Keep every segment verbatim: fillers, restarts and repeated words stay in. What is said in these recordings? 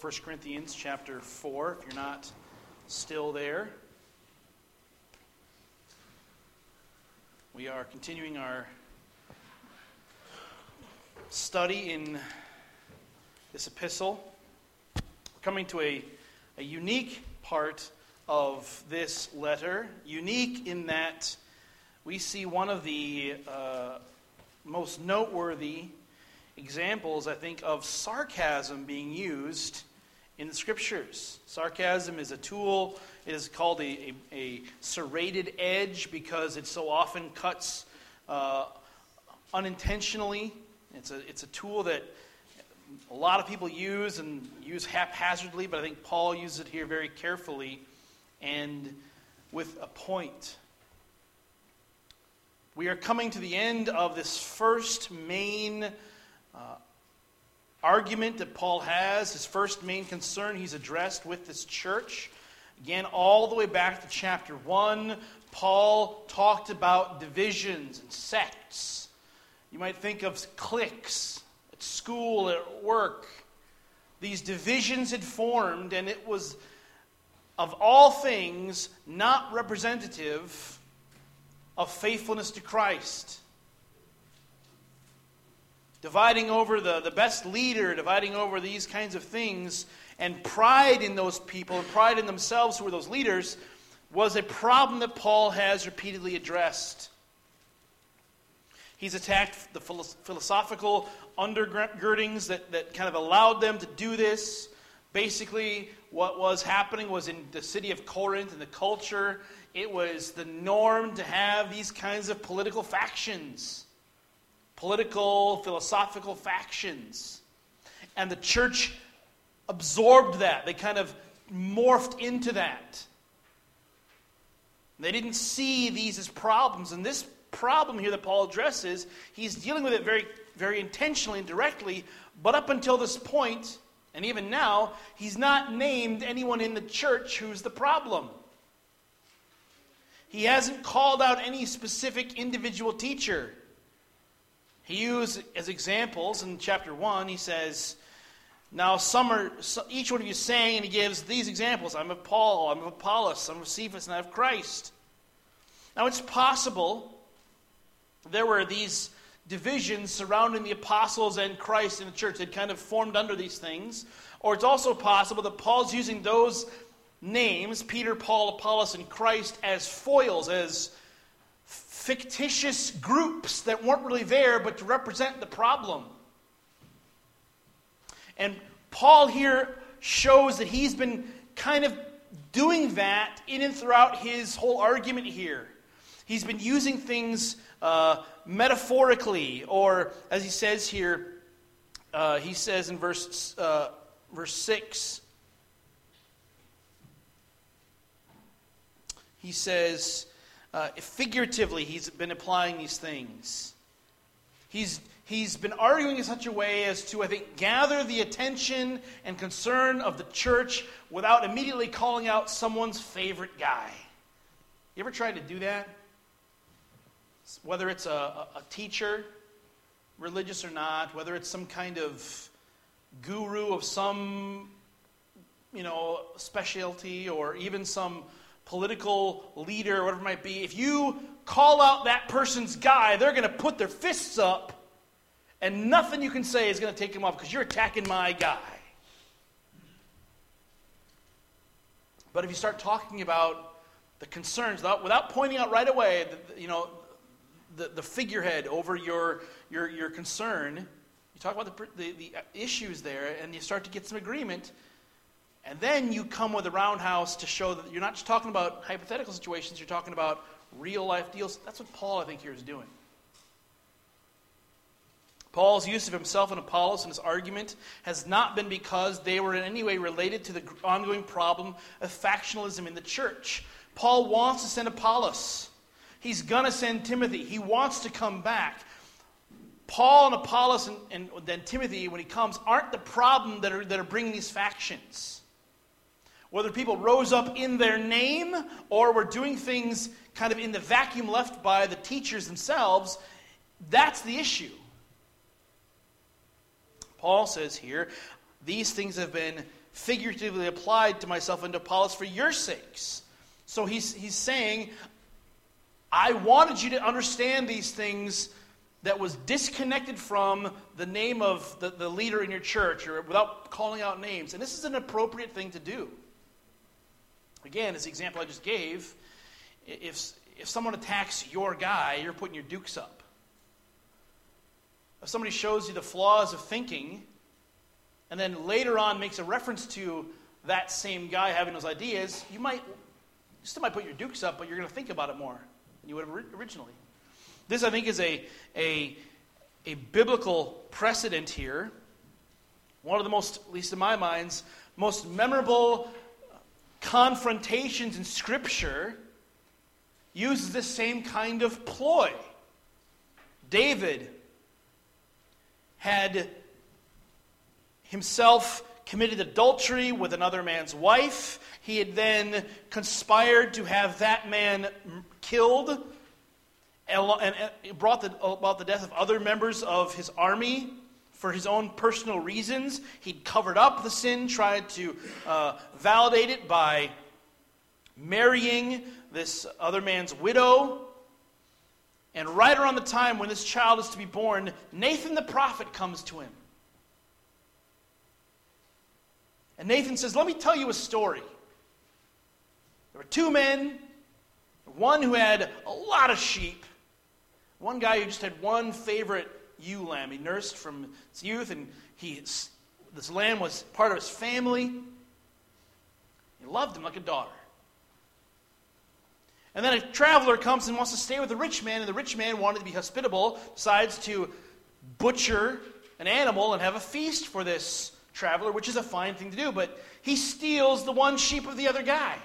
First Corinthians chapter four, if you're not still there. We are continuing our study in this epistle. We're coming to a, a unique part of this letter. Unique in that we see one of the uh, most noteworthy examples, I think, of sarcasm being used in the Scriptures. Sarcasm is a tool. It is called a, a, a serrated edge because it so often cuts uh, unintentionally. It's a, it's a tool that a lot of people use and use haphazardly, but I think Paul uses it here very carefully and with a point. We are coming to the end of this first main Uh, argument that Paul has, his first main concern he's addressed with this church. Again, all the way back to chapter one, Paul talked about divisions and sects. You might think of cliques at school, at work. These divisions had formed, and it was, of all things, not representative of faithfulness to Christ. Dividing over the, the best leader, dividing over these kinds of things, and pride in those people, and pride in themselves who were those leaders, was a problem that Paul has repeatedly addressed. He's attacked the philosophical undergirdings that, that kind of allowed them to do this. Basically, what was happening was in the city of Corinth, in the culture, it was the norm to have these kinds of political factions. Political, philosophical factions. And the church absorbed that. They kind of morphed into that. They didn't see these as problems. And this problem here that Paul addresses, he's dealing with it very, very intentionally and directly. But up until this point, and even now, he's not named anyone in the church who's the problem. He hasn't called out any specific individual teacher. He used as examples in chapter one, he says, now some are, each one of you saying, and he gives these examples. I'm of Paul, I'm of Apollos, I'm of Cephas, and I'm of Christ. Now it's possible there were these divisions surrounding the apostles and Christ in the church that kind of formed under these things. Or it's also possible that Paul's using those names, Peter, Paul, Apollos, and Christ, as foils, as fictitious groups that weren't really there, but to represent the problem. And Paul here shows that he's been kind of doing that in and throughout his whole argument here. He's been using things uh, metaphorically, or as he says here, uh, he says in verse uh, verse six, he says, Uh, figuratively, he's been applying these things. He's, he's been arguing in such a way as to, I think, gather the attention and concern of the church without immediately calling out someone's favorite guy. You ever tried to do that? Whether it's a, a teacher, religious or not, whether it's some kind of guru of some, you know, specialty, or even some political leader, or whatever it might be, if you call out that person's guy, they're going to put their fists up, and nothing you can say is going to take them off because you're attacking my guy. But if you start talking about the concerns, without, without pointing out right away, the, you know, the, the figurehead over your, your, your concern, you talk about the, the, the issues there, and you start to get some agreement. And then you come with a roundhouse to show that you're not just talking about hypothetical situations, you're talking about real-life deals. That's what Paul, I think, here is doing. Paul's use of himself and Apollos in his argument has not been because they were in any way related to the ongoing problem of factionalism in the church. Paul wants to send Apollos. He's going to send Timothy. He wants to come back. Paul and Apollos and, and then Timothy, when he comes, aren't the problem that are, that are bringing these factions. Whether people rose up in their name or were doing things kind of in the vacuum left by the teachers themselves, that's the issue. Paul says here, these things have been figuratively applied to myself and to Apollos for your sakes. So he's, he's saying, I wanted you to understand these things that was disconnected from the name of the, the leader in your church, or without calling out names. And this is an appropriate thing to do. Again, as the example I just gave, if, if someone attacks your guy, you're putting your dukes up. If somebody shows you the flaws of thinking, and then later on makes a reference to that same guy having those ideas, you might, you still might put your dukes up, but you're going to think about it more than you would have originally. This, I think, is a, a, a biblical precedent here. One of the most, at least in my mind, most memorable confrontations in Scripture uses this same kind of ploy. David had himself committed adultery with another man's wife. He had then conspired to have that man killed, and brought the, about the death of other members of his army for his own personal reasons. He'd covered up the sin, tried to uh, validate it by marrying this other man's widow. And right around the time when this child is to be born, Nathan the prophet comes to him. And Nathan says, let me tell you a story. There were two men, one who had a lot of sheep, one guy who just had one favorite ewe lamb he nursed from his youth, and he, this lamb was part of his family. He loved him like a daughter. And then a traveler comes and wants to stay with the rich man, and the rich man wanted to be hospitable, decides to butcher an animal and have a feast for this traveler, which is a fine thing to do, but he steals the one sheep of the other guy.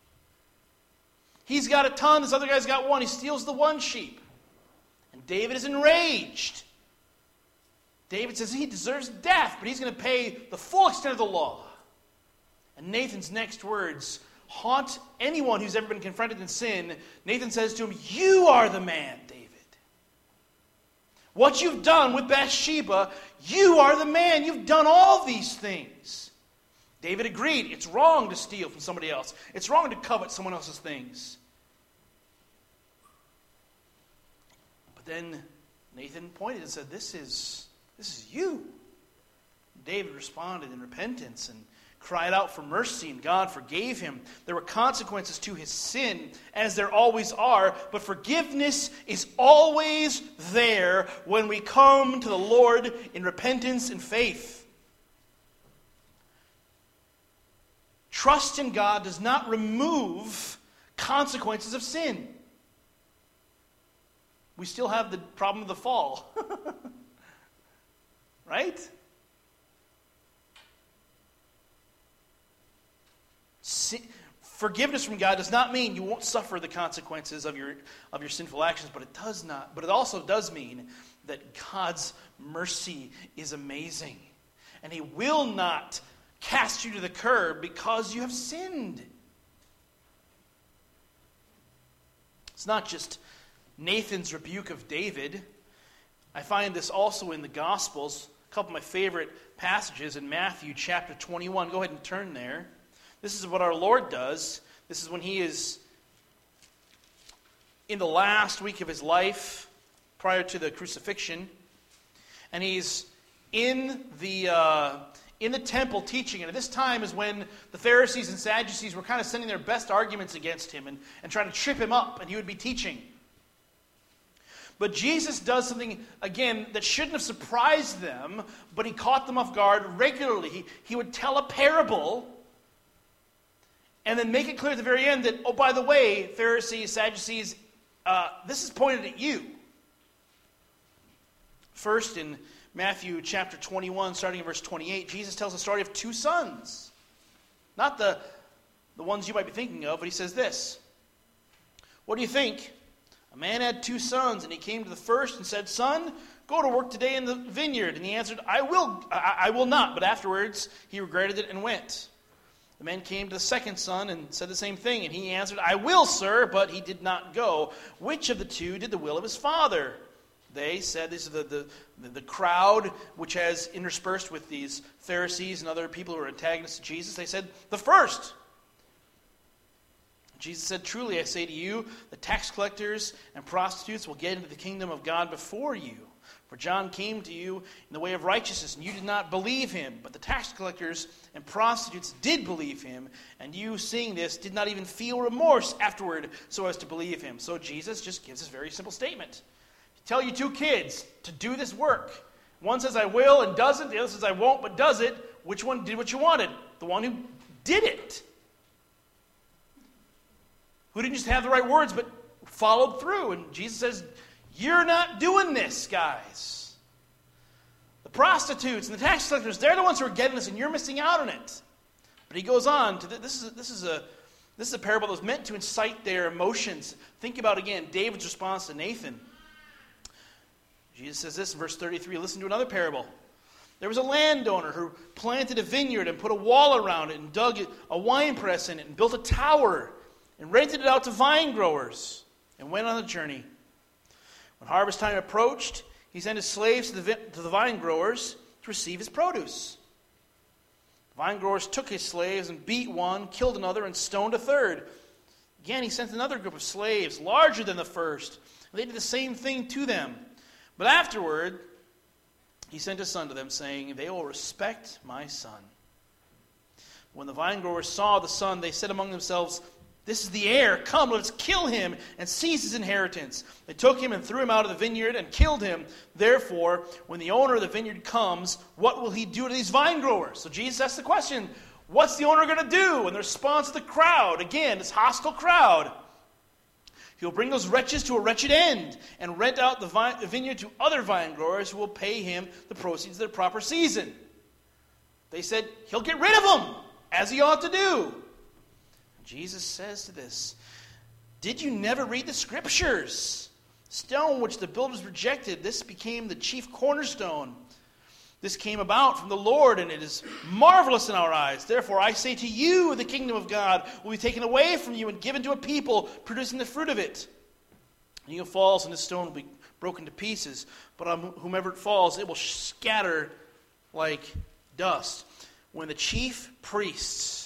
He's got a ton, this other guy's got one. He steals the one sheep. And David is enraged. David says he deserves death, but he's going to pay the full extent of the law. And Nathan's next words haunt anyone who's ever been confronted in sin. Nathan says to him, you are the man, David. What you've done with Bathsheba, you are the man. You've done all these things. David agreed. It's wrong to steal from somebody else. It's wrong to covet someone else's things. But then Nathan pointed and said, this is, this is you. David responded in repentance and cried out for mercy, and God forgave him. There were consequences to his sin, as there always are, but forgiveness is always there when we come to the Lord in repentance and faith. Trust in God does not remove consequences of sin. We still have the problem of the fall. Right? Sin, forgiveness from God does not mean you won't suffer the consequences of your of your sinful actions, but it does not. But it also does mean that God's mercy is amazing, and He will not cast you to the curb because you have sinned. It's not just Nathan's rebuke of David. I find this also in the Gospels. A couple of my favorite passages in Matthew chapter twenty-one. Go ahead and turn there. This is what our Lord does. This is when He is in the last week of His life, prior to the crucifixion. And He's in the uh, in the temple teaching. And at this time is when the Pharisees and Sadducees were kind of sending their best arguments against Him and, and trying to trip Him up, and He would be teaching. But Jesus does something, again, that shouldn't have surprised them, but He caught them off guard regularly. He, he would tell a parable and then make it clear at the very end that, oh, by the way, Pharisees, Sadducees, uh, this is pointed at you. First, in Matthew chapter twenty-one, starting in verse twenty-eight, Jesus tells the story of two sons. Not the, the ones you might be thinking of, but He says this. What do you think? A man had two sons, and he came to the first and said, Son, go to work today in the vineyard. And he answered, I will, I, I will not. But afterwards he regretted it and went. The man came to the second son and said the same thing. And he answered, I will, sir, but he did not go. Which of the two did the will of his father? They said, this is the, the, the, the crowd which has interspersed with these Pharisees and other people who are antagonists to Jesus. They said, the first. Jesus said, truly I say to you, the tax collectors and prostitutes will get into the kingdom of God before you. For John came to you in the way of righteousness, and you did not believe him. But the tax collectors and prostitutes did believe him, and you, seeing this, did not even feel remorse afterward so as to believe him. So Jesus just gives this very simple statement. Tell your two kids to do this work. One says, I will, and does it. The other says, I won't, but does it. Which one did what you wanted? The one who did it. Who didn't just have the right words, but followed through. And Jesus says, you're not doing this, guys. The prostitutes and the tax collectors, they're the ones who are getting this, and you're missing out on it. But he goes on to the, this is this is a this is a parable that was meant to incite their emotions. Think about again David's response to Nathan. Jesus says this in verse thirty-three. Listen to another parable. There was a landowner who planted a vineyard and put a wall around it and dug a wine press in it and built a tower and rented it out to vine growers and went on a journey. When harvest time approached, he sent his slaves to the, to the vine growers to receive his produce. The vine growers took his slaves and beat one, killed another, and stoned a third. Again, he sent another group of slaves, larger than the first, and they did the same thing to them. But afterward, he sent his son to them, saying, they will respect my son. When the vine growers saw the son, they said among themselves, this is the heir. Come, let us kill him and seize his inheritance. They took him and threw him out of the vineyard and killed him. Therefore, when the owner of the vineyard comes, what will he do to these vine growers? So Jesus asked the question, what's the owner going to do? And the response of the crowd, again, this hostile crowd, he'll bring those wretches to a wretched end and rent out the, vine, the vineyard to other vine growers who will pay him the proceeds of their proper season. They said, he'll get rid of them, as he ought to do. Jesus says to this, did you never read the scriptures? Stone which the builders rejected, this became the chief cornerstone. This came about from the Lord, and it is marvelous in our eyes. Therefore I say to you, the kingdom of God will be taken away from you and given to a people producing the fruit of it. And he who falls on this stone will be broken to pieces, but on whomever it falls, it will scatter like dust. When the chief priests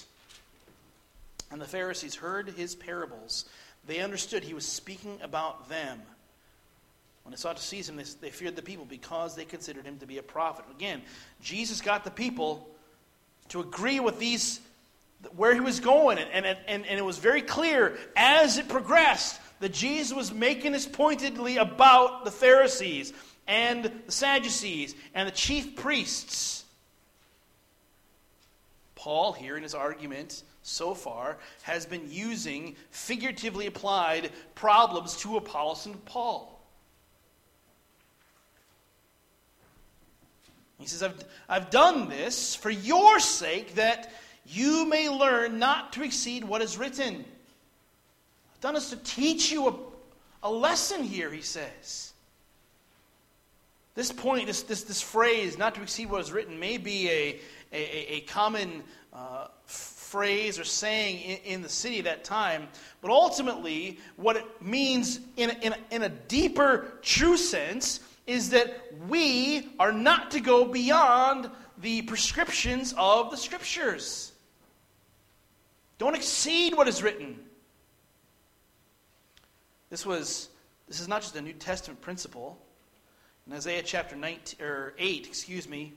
and the Pharisees heard his parables, they understood he was speaking about them. When they sought to seize him, they, they feared the people because they considered him to be a prophet. Again, Jesus got the people to agree with these, where he was going. And, and, and, and it was very clear as it progressed that Jesus was making this pointedly about the Pharisees and the Sadducees and the chief priests. Paul, here in his argument so far, has been using figuratively applied problems to Apollos and Paul. He says, I've, I've done this for your sake, that you may learn not to exceed what is written. I've done this to teach you a, a lesson here, he says. This point, this, this, this phrase, not to exceed what is written, may be a, a, a common uh, phrase or saying in, in the city at that time, but ultimately what it means in a, in, a, in a deeper, true sense is that we are not to go beyond the prescriptions of the Scriptures. Don't exceed what is written. This was this is not just a New Testament principle. In Isaiah chapter nineteen, or eight, excuse me,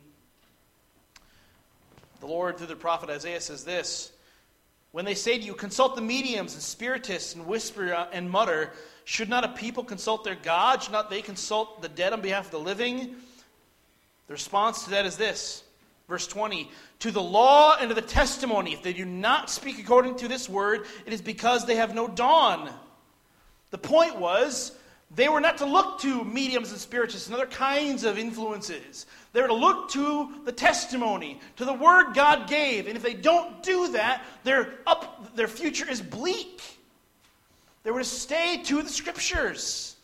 the Lord through the prophet Isaiah says this, when they say to you, consult the mediums and spiritists and whisper and mutter, should not a people consult their God? Should not they consult the dead on behalf of the living? The response to that is this, verse twenty, to the law and to the testimony, if they do not speak according to this word, it is because they have no dawn. The point was, they were not to look to mediums and spiritists and other kinds of influences. They were to look to the testimony, to the word God gave. And if they don't do that, their up, their future is bleak. They were to stay to the Scriptures.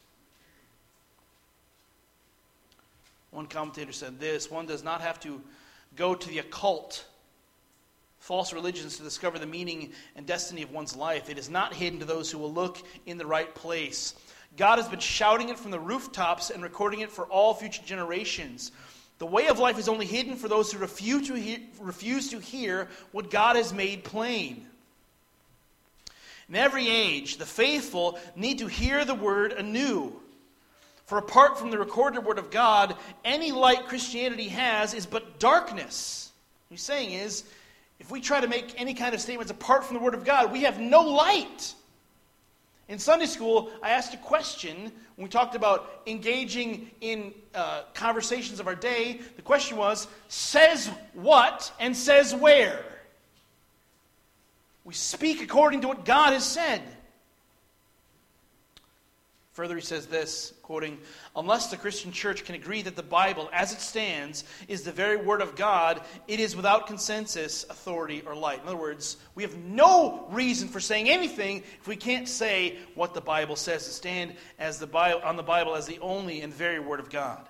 One commentator said this, one does not have to go to the occult, false religions, to discover the meaning and destiny of one's life. It is not hidden to those who will look in the right place. God has been shouting it from the rooftops and recording it for all future generations. The way of life is only hidden for those who refuse to hear, refuse to hear what God has made plain. In every age, the faithful need to hear the word anew. For apart from the recorded word of God, any light Christianity has is but darkness. What he's saying is, if we try to make any kind of statements apart from the word of God, we have no light. In Sunday school, I asked a question when we talked about engaging in uh, conversations of our day. The question was, says what and says where? We speak according to what God has said. Further, he says this, quoting, "Unless the Christian church can agree that the Bible, as it stands, is the very word of God, it is without consensus, authority, or light." In other words, we have no reason for saying anything if we can't say what the Bible says to stand as the Bible, on the Bible as the only and very word of God.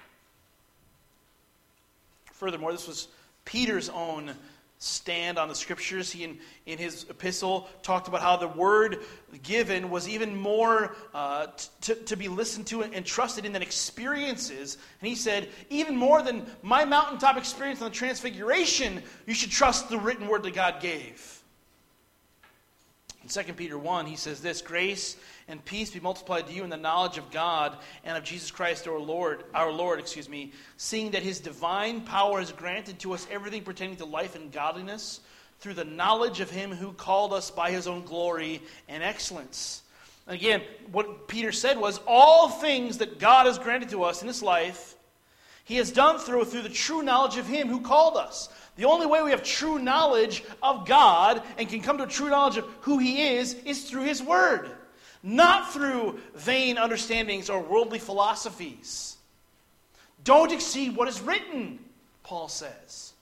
Furthermore, this was Peter's own stand on the Scriptures. He, in, in his epistle, talked about how the word given was even more uh, t- to be listened to and trusted in than experiences. And he said, even more than my mountaintop experience on the Transfiguration, you should trust the written word that God gave. In Second Peter one, he says this, "Grace and peace be multiplied to you in the knowledge of God and of Jesus Christ our Lord, our Lord, excuse me, seeing that his divine power has granted to us everything pertaining to life and godliness through the knowledge of him who called us by his own glory and excellence." And again, what Peter said was, all things that God has granted to us in this life, he has done through, through the true knowledge of him who called us. The only way we have true knowledge of God and can come to a true knowledge of who he is, is through his word. Not through vain understandings or worldly philosophies. Don't exceed what is written, Paul says.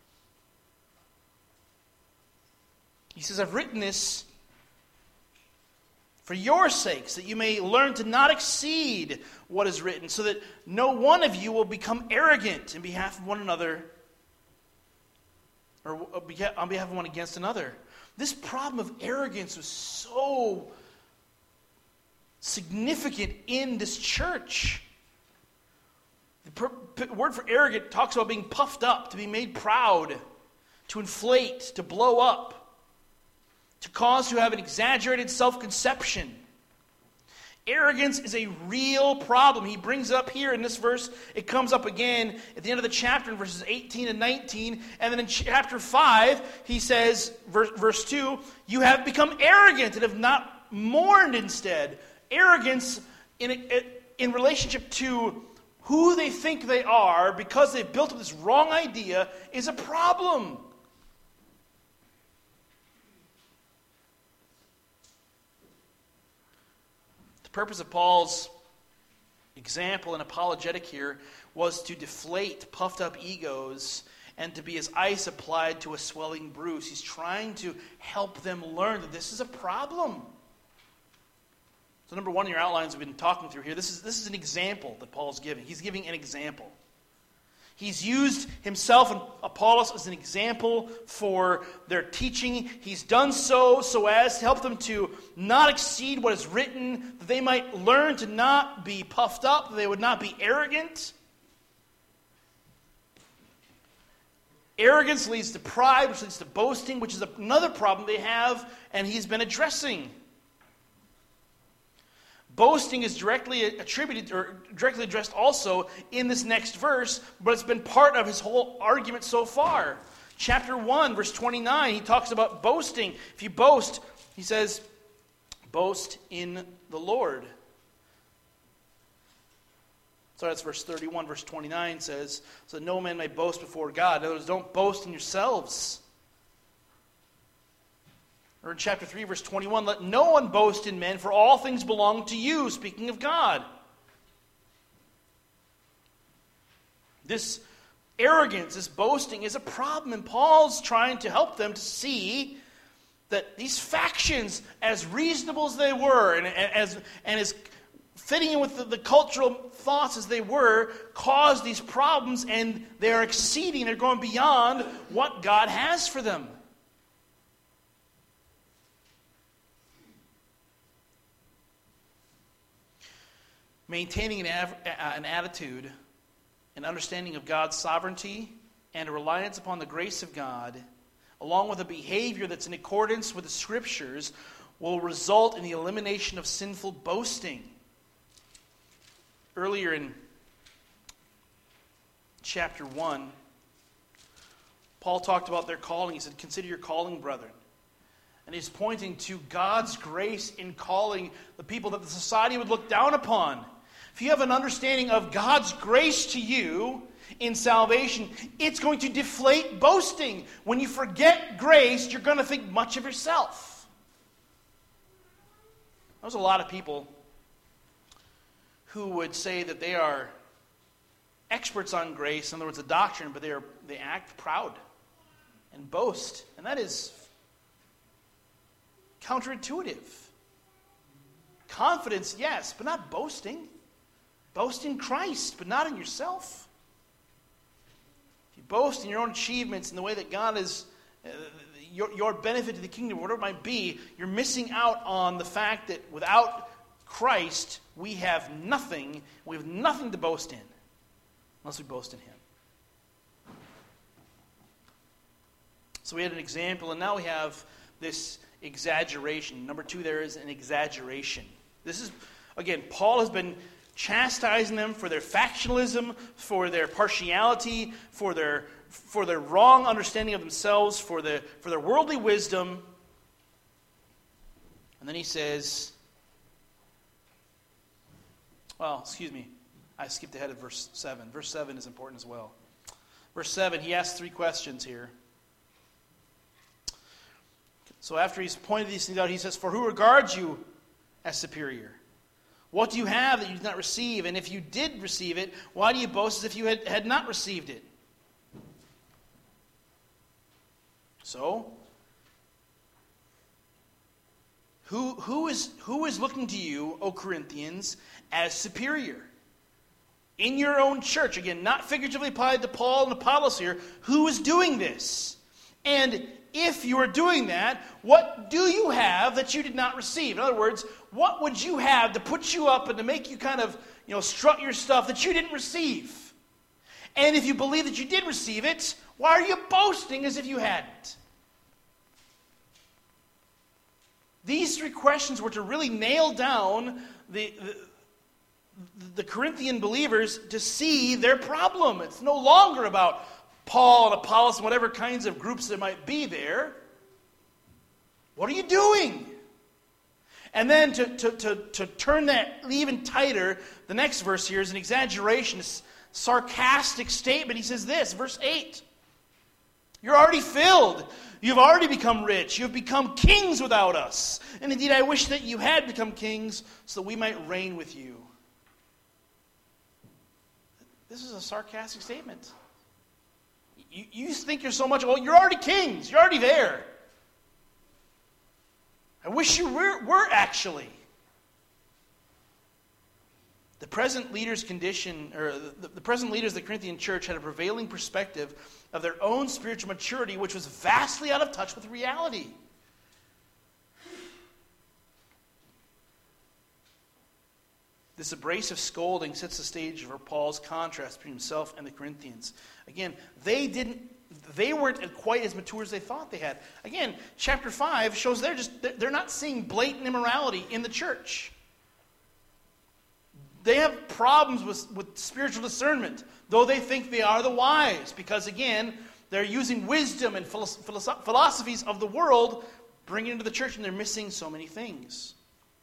He says, "I've written this for your sakes, that you may learn to not exceed what is written, so that no one of you will become arrogant in behalf of one another, or on behalf of one against another." This problem of arrogance was so significant in this church. The per- per- word for arrogant talks about being puffed up, to be made proud, to inflate, to blow up, to cause to have an exaggerated self-conception. Arrogance is a real problem. He brings it up here in this verse. It comes up again at the end of the chapter in verses eighteen and nineteen. And then in chapter five, he says, verse, verse two, "You have become arrogant and have not mourned instead." Arrogance in, in relationship to who they think they are because they've built up this wrong idea is a problem. The purpose of Paul's example and apologetic here was to deflate puffed up egos and to be as ice applied to a swelling bruise. He's trying to help them learn that this is a problem. So number one in your outlines we've been talking through here, this is, this is an example that Paul's giving. He's giving an example. He's used himself and Apollos as an example for their teaching. He's done so so as to help them to not exceed what is written, that they might learn to not be puffed up, that they would not be arrogant. Arrogance leads to pride, which leads to boasting, which is another problem they have, and he's been addressing. Boasting is directly attributed or directly addressed also in this next verse, but it's been part of his whole argument so far. Chapter one, verse twenty-nine, he talks about boasting. If you boast, he says, boast in the Lord. So that's verse thirty-one. Verse twenty-nine says, so that no man may boast before God. In other words, don't boast in yourselves. Or in chapter three, verse twenty-one, let no one boast in men, for all things belong to you, speaking of God. This arrogance, this boasting is a problem, and Paul's trying to help them to see that these factions, as reasonable as they were, and as, and as fitting in with the, the cultural thoughts as they were, caused these problems, and they're exceeding, they're going beyond what God has for them. maintaining an, av- an attitude, an understanding of God's sovereignty, and a reliance upon the grace of God, along with a behavior that's in accordance with the Scriptures, will result in the elimination of sinful boasting. Earlier in chapter one, Paul talked about their calling. He said, "Consider your calling, brethren." And he's pointing to God's grace in calling the people that the society would look down upon. If you have an understanding of God's grace to you in salvation, it's going to deflate boasting. When you forget grace, you're going to think much of yourself. There's a lot of people who would say that they are experts on grace, in other words, a doctrine, but they are they act proud and boast. And that is counterintuitive. Confidence, yes, but not boasting. Boast in Christ, but not in yourself. If you boast in your own achievements in the way that God is, uh, your, your benefit to the kingdom, whatever it might be, you're missing out on the fact that without Christ, we have nothing. We have nothing to boast in, unless we boast in Him. So we had an example, and now we have this exaggeration. Number two, there is an exaggeration. This is, again, Paul has been chastising them for their factionalism, for their partiality, for their for their wrong understanding of themselves, for the for their worldly wisdom. And then he says, well, excuse me, I skipped ahead of verse seven. Verse seven is important as well. Verse seven, he asks three questions here. So after he's pointed these things out, he says, "For who regards you as superior? What do you have that you did not receive? And if you did receive it, why do you boast as if you had, had not received it?" So, who, who, is, who is looking to you, O Corinthians, as superior? In your own church, again, not figuratively applied to Paul and Apollos here, who is doing this? And if you are doing that, what do you have that you did not receive? In other words, what would you have to put you up and to make you kind of, you know, strut your stuff that you didn't receive? And if you believe that you did receive it, why are you boasting as if you hadn't? These three questions were to really nail down the, the, the Corinthian believers to see their problem. It's no longer about Paul and Apollos and whatever kinds of groups there might be there. What are you doing? And then to, to, to, to turn that even tighter, the next verse here is an exaggeration, a sarcastic statement. He says this, verse eight. "You're already filled. You've already become rich. You've become kings without us. And indeed, I wish that you had become kings so that we might reign with you." This is a sarcastic statement. You, you think you're so much, well, you're already kings. You're already there. I wish you were, were actually. The present leaders' condition, or the, the present leaders of the Corinthian church had a prevailing perspective of their own spiritual maturity, which was vastly out of touch with reality. This abrasive scolding sets the stage for Paul's contrast between himself and the Corinthians. Again, they didn't, they weren't quite as mature as they thought they had. Again, chapter five shows they're just they're not seeing blatant immorality in the church. They have problems with, with spiritual discernment, though they think they are the wise, because again, they're using wisdom and philosoph- philosophies of the world, bringing it into the church, and they're missing so many things.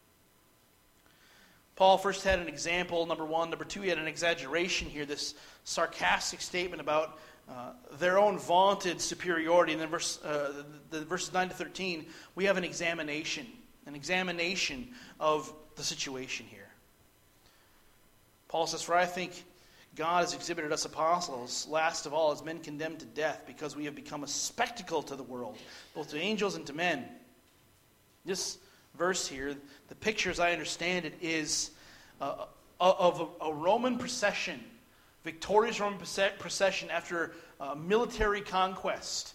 Paul first had an example, number one. Number two, he had an exaggeration here, this sarcastic statement about uh, their own vaunted superiority. And then verse, uh, the, the verses nine to thirteen, we have an examination, an examination of the situation here. Paul says, "For I think God has exhibited us apostles, last of all, as men condemned to death, because we have become a spectacle to the world, both to angels and to men." This verse here, the picture as I understand it is uh, of a, a Roman procession, victorious Roman procession after a military conquest.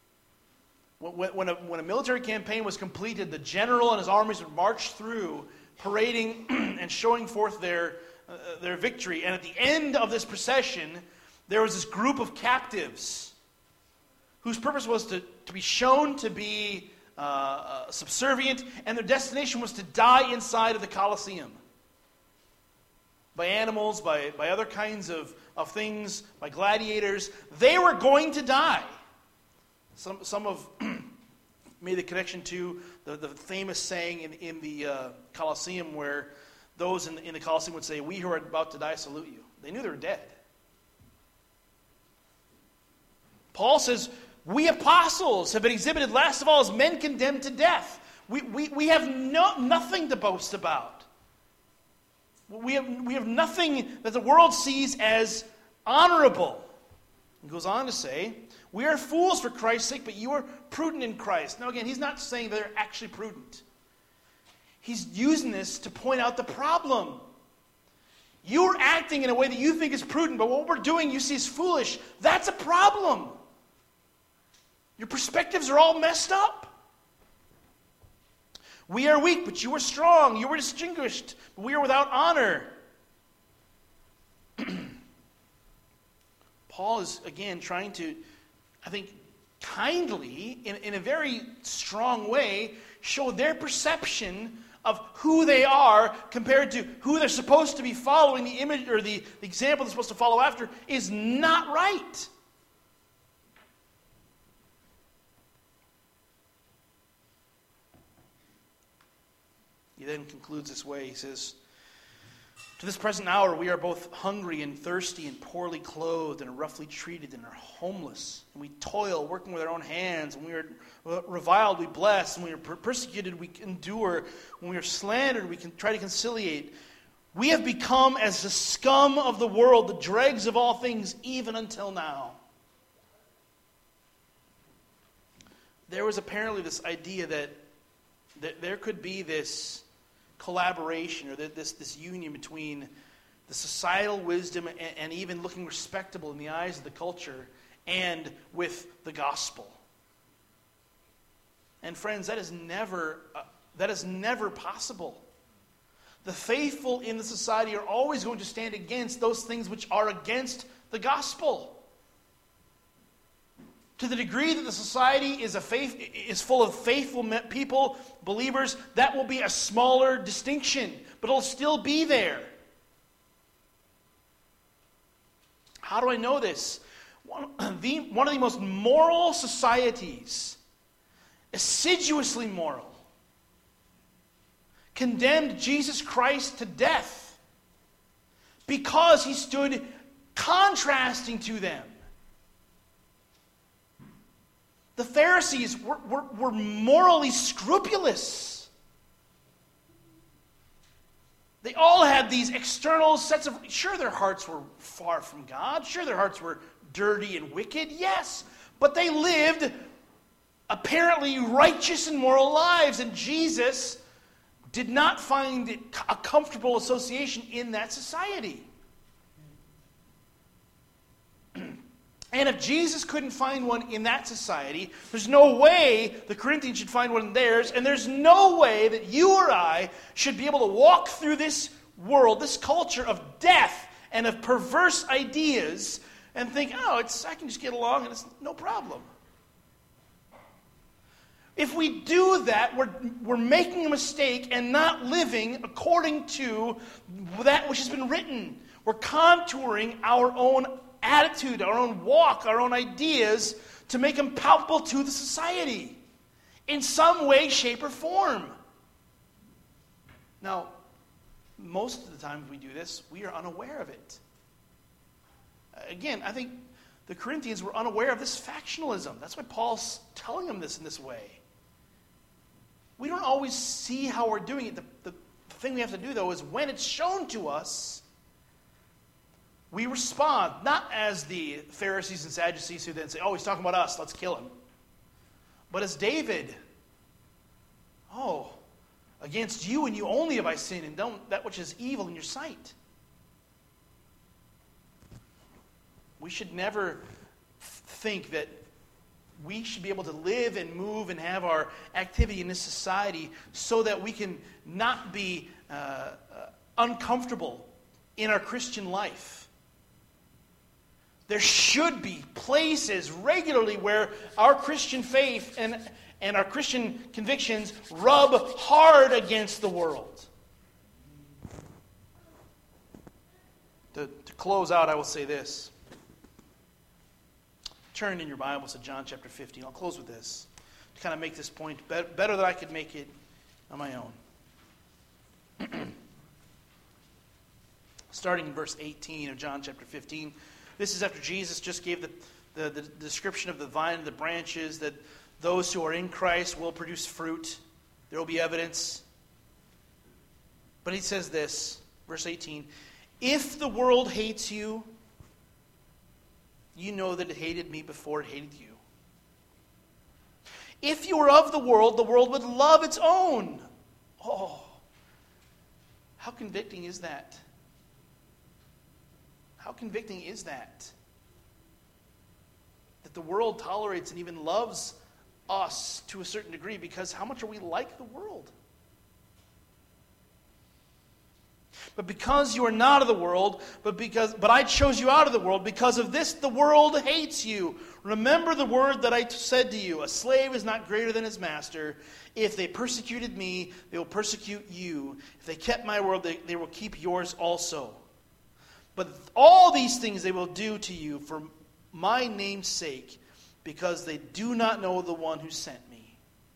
When, when, a, when a military campaign was completed, the general and his armies would march through parading and showing forth their, uh, their victory. And at the end of this procession, there was this group of captives whose purpose was to, to be shown to be uh, uh, subservient, and their destination was to die inside of the Colosseum. By animals, by, by other kinds of, of things, by gladiators. They were going to die. Some, some have made the connection to the, the famous saying in, in the uh, Colosseum where those in, in the Colosseum would say, "We who are about to die salute you." They knew they were dead. Paul says, we apostles have been exhibited last of all as men condemned to death. We, we, we have no, nothing to boast about. We have, we have nothing that the world sees as honorable. He goes on to say, we are fools for Christ's sake, but you are prudent in Christ. Now again, he's not saying they're actually prudent. He's using this to point out the problem. You're acting in a way that you think is prudent, but what we're doing you see as foolish. That's a problem. Your perspectives are all messed up. We are weak, but you are strong. You were distinguished, but we are without honor. Paul is, again, trying to, I think, kindly, in, in a very strong way, show their perception of who they are compared to who they're supposed to be following. The image or the, the example they're supposed to follow after is not right. He then concludes this way. He says, to this present hour we are both hungry and thirsty and poorly clothed and roughly treated and are homeless. And we toil, working with our own hands. When we are reviled, we bless. When we are persecuted, we endure. When we are slandered, we can try to conciliate. We have become as the scum of the world, the dregs of all things, even until now. There was apparently this idea that, that there could be this collaboration or this, this union between the societal wisdom and, and even looking respectable in the eyes of the culture and with the gospel. And friends, that is never uh, that is never possible. The faithful in the society are always going to stand against those things which are against the gospel. To the degree that the society is a faith is full of faithful people, believers, that will be a smaller distinction, but it'll still be there. How do I know this? One, the, one of the most moral societies, assiduously moral, condemned Jesus Christ to death because he stood contrasting to them. The Pharisees were, were, were morally scrupulous. They all had these external sets of... Sure, their hearts were far from God. Sure, their hearts were dirty and wicked. Yes. But they lived apparently righteous and moral lives. And Jesus did not find it a comfortable association in that society. And if Jesus couldn't find one in that society, there's no way the Corinthians should find one in theirs, and there's no way that you or I should be able to walk through this world, this culture of death and of perverse ideas, and think, oh, it's I can just get along and it's no problem. If we do that, we're, we're making a mistake and not living according to that which has been written. We're contouring our own attitude, our own walk, our own ideas to make them palpable to the society in some way, shape, or form. Now, most of the time we do this, we are unaware of it. Again, I think the Corinthians were unaware of this factionalism. That's why Paul's telling them this in this way. We don't always see how we're doing it. The, the thing we have to do, though, is when it's shown to us, we respond, not as the Pharisees and Sadducees who then say, oh, he's talking about us, let's kill him. But as David, oh, against you and you only have I sinned, and done that which is evil in your sight. We should never think that we should be able to live and move and have our activity in this society so that we can not be uh, uh, uncomfortable in our Christian life. There should be places regularly where our Christian faith and, and our Christian convictions rub hard against the world. To, to close out, I will say this. Turn in your Bibles to John chapter fifteen. I'll close with this to kind of make this point better, better than I could make it on my own. Starting in verse eighteen of John chapter fifteen. This is after Jesus just gave the, the, the description of the vine and the branches, that those who are in Christ will produce fruit. There will be evidence. But he says this, verse eighteen, if the world hates you, you know that it hated me before it hated you. If you were of the world, the world would love its own. Oh, how convicting is that? How convicting is that? That the world tolerates and even loves us to a certain degree, because how much are we like the world? But because you are not of the world, but because but I chose you out of the world, because of this the world hates you. Remember the word that I said to you, a slave is not greater than his master. If they persecuted me, they will persecute you. If they kept my word, they, they will keep yours also. But all these things they will do to you for my name's sake, because they do not know the one who sent me.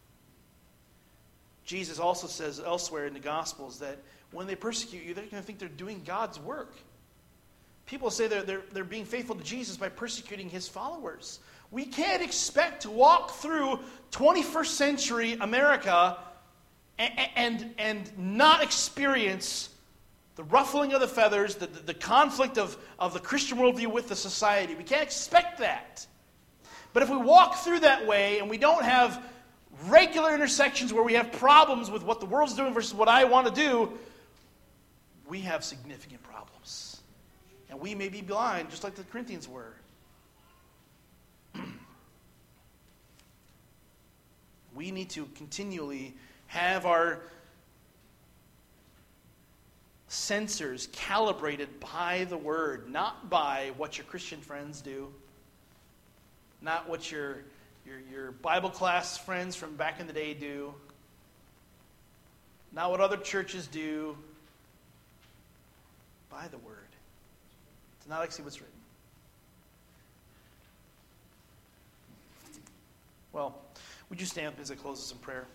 Jesus also says elsewhere in the Gospels that when they persecute you, they're going to think they're doing God's work. People say they're, they're, they're being faithful to Jesus by persecuting his followers. We can't expect to walk through twenty-first century America and, and, and not experience the ruffling of the feathers, the, the, the conflict of, of the Christian worldview with the society. We can't expect that. But if we walk through that way and we don't have regular intersections where we have problems with what the world's doing versus what I want to do, we have significant problems. And we may be blind, just like the Corinthians were. We need to continually have our sensors calibrated by the Word, not by what your Christian friends do, not what your, your, your Bible class friends from back in the day do, not what other churches do, by the Word. To not actually what's written. Well, would you stand up as I close this in prayer?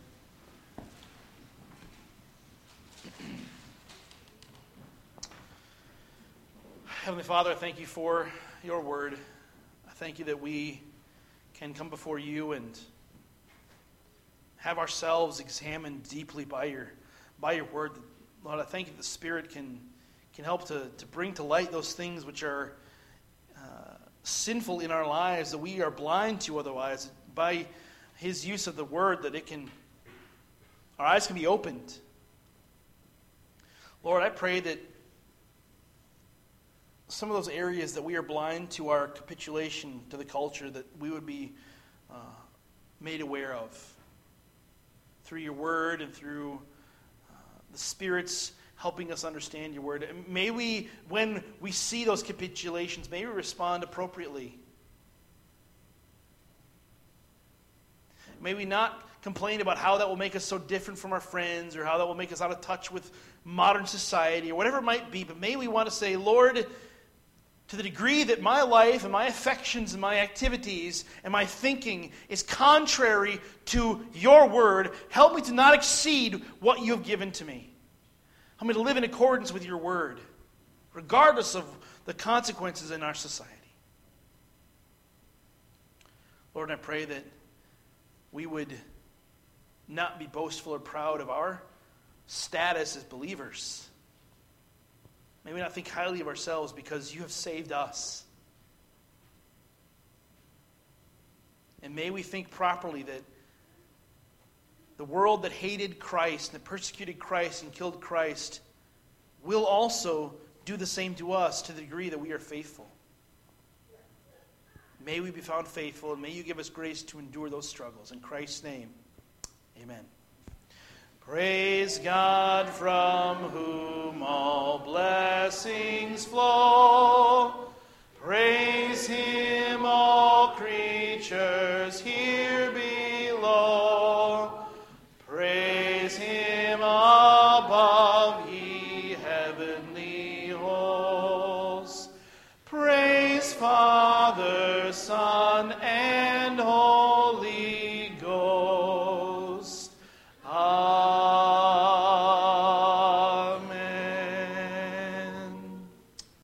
Heavenly Father, I thank you for your word. I thank you that we can come before you and have ourselves examined deeply by your by your word. Lord, I thank you that the Spirit can, can help to, to bring to light those things which are uh, sinful in our lives, that we are blind to otherwise. By his use of the word, that it can, our eyes can be opened. Lord, I pray that some of those areas that we are blind to our capitulation to the culture, that we would be uh, made aware of through your word and through uh, the Spirit's helping us understand your word. And may we, when we see those capitulations, may we respond appropriately. May we not complain about how that will make us so different from our friends, or how that will make us out of touch with modern society, or whatever it might be. But may we want to say, Lord, to the degree that my life and my affections and my activities and my thinking is contrary to your word, help me to not exceed what you have given to me. Help me to live in accordance with your word, regardless of the consequences in our society. Lord, I pray that we would not be boastful or proud of our status as believers. May we not think highly of ourselves, because you have saved us. And may we think properly that the world that hated Christ, that persecuted Christ and killed Christ, will also do the same to us to the degree that we are faithful. May we be found faithful, and may you give us grace to endure those struggles. In Christ's name, amen. Praise God from whom all blessings flow. Praise him, all creatures here below. Praise him above, ye heavenly hosts. Praise Father, Son, and Holy